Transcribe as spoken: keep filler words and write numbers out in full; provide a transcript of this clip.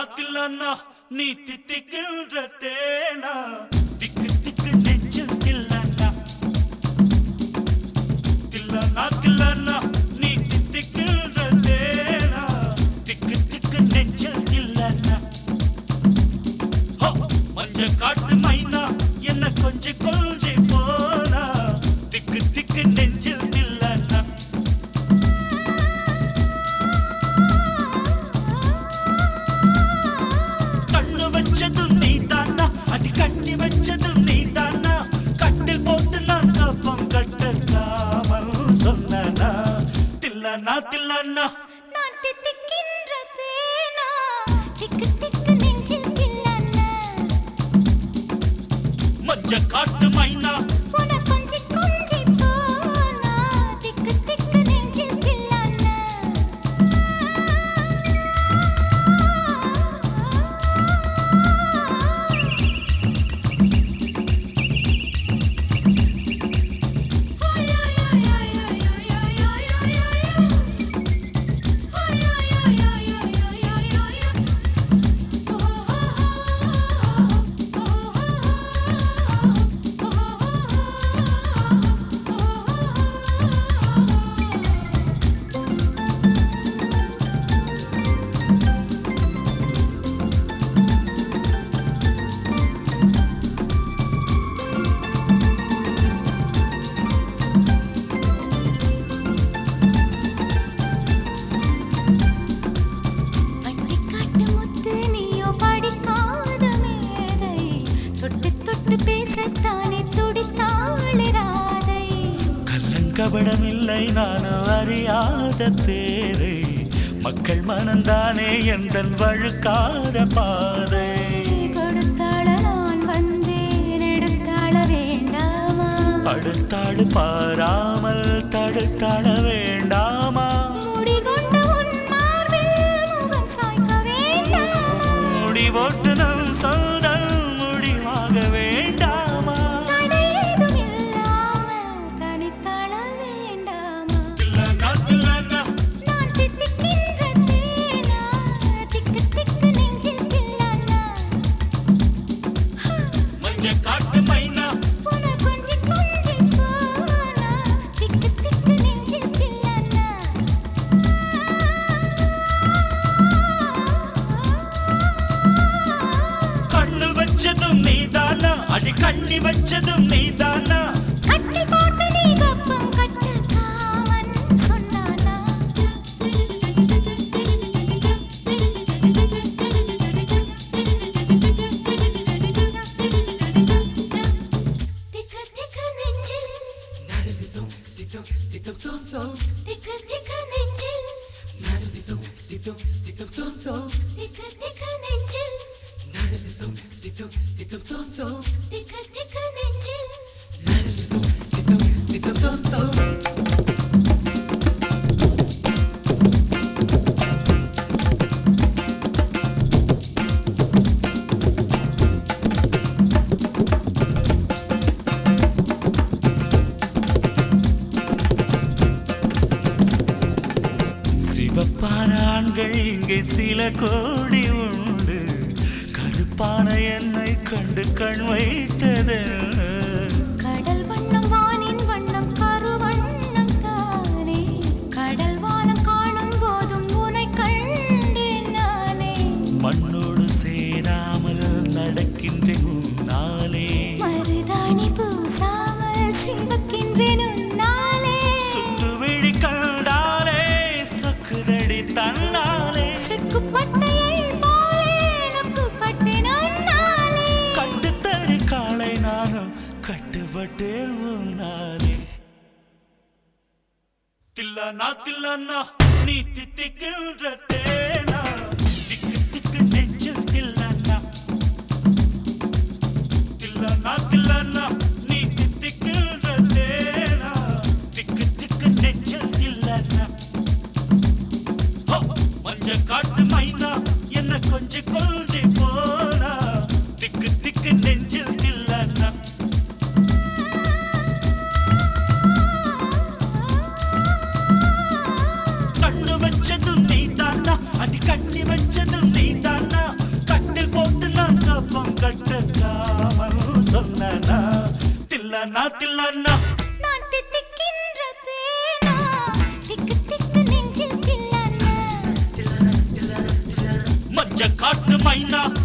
தில்லனா நீ தித்திக்கின்ற தேனா திக்கு திக்கு நெஞ்சில் தில்லனா தில்லனா தில்லனா நீ தித்திக்கின்ற தேனா திக்கு திக்கு நெஞ்சில் தில்லனா மஞ்ச காட்டு மைனா என்ன கொஞ்சி கொஞ்சி போனா திக்கு திக்கு நெஞ்சில் தில்லனா கண்ணு வச்சதும் நீதானா அடி கண்ணி வச்சதும் நீதானா கட்டில் போட்டு நான் கப்பம் கட்டலாமல் சொன்னா தில்லனா தில்லனா நான் தித்திக்கின்ற தேனா திக்கு திக்கு நெஞ்சில் தில்லனா மஞ்ச காட்டு மைனா உன கொஞ்சி கொஞ்சி போனா திக்கு திக்கு நெஞ்சில் தில்லனா கபடமில்லை நானும் அறியாத தேரை மக்கள் மனந்தானே எந்தன் வழுக்காத பாதை கொடுத்தாள நான் வந்தேன் எடுத்தாள வேண்டாமா அடுத்தாடு பாராமல் தடுத்தாள வேண்டாமா முடிகொண்ட உன் மார்பில் முகம் சாய்க்க வேண்டாமா முடி போட்டு நம் சொந்தம் முடிவாக வேண்டாமா தடையேதும் இல்லாமல் தனித்தாள வேண்டாமா தில்லனா தில்லனா நான் தித்திக்கின்ற தேனா திக்கு திக்கு நெஞ்சில் தில்லனா மஞ்ச காட்டு மைனா உன கொஞ்சி கொஞ்சி போனா திக்கு திக்கு நெஞ்சில் தில்லனா கண்ணு வச்சதும் நீதானா அடி கண்ணி வச்சதும் நீதானா கட்டி போட்டு நீ கப்பம் கட்டு காமன் சொன்னானா திக்கு திக்கு நெஞ்சில் திக்கு திக்கு நெஞ்சில் திக்கு திக்கு நெஞ்சில் திக்கு திக்கு நெஞ்சில் சிவப்பான ஆண்கள் இங்கே சில கோடி உண்டு கருப்பான என்னை கண்டு கண் வைத்தது கடல் வண்ணம் வானின் வண்ணம் கருவண்ணம் தானே கடல் வானம் காணும் போதும் உனை கண்டேன் நானே மண்ணோடு சேராமல் நடக்கின்றேன் உன்னாலே மருதாணி பூசாமல் சிவக்கின்றேன் உன்னாலே சுத்து விழி கண்டாலே சொக்குதடி தன்னாலே செக்குப்பட்டையை போலே நொக்குப்பட்டேன் உன்னாலே கட்டுத்தறி காலை நானும் கட்டுப்பட்டேன் உன்னாலே தில்லனா தில்லனா நீ தித்திக்கின்ற தேனா திக்கு திக்கு நெஞ்சில் தில்லனா தில்லனா தில்லனா நீ தித்திக்கின்ற தேனா திக்கு திக்கு நெஞ்சில் தில்லனா மஞ்ச காட்டு மைனா என்ன கொஞ்சி கொஞ்சி போனா திக்கு திக்கு நெஞ்சில் தில்லனா கண்ணு வச்சதும் நீதானா மைனா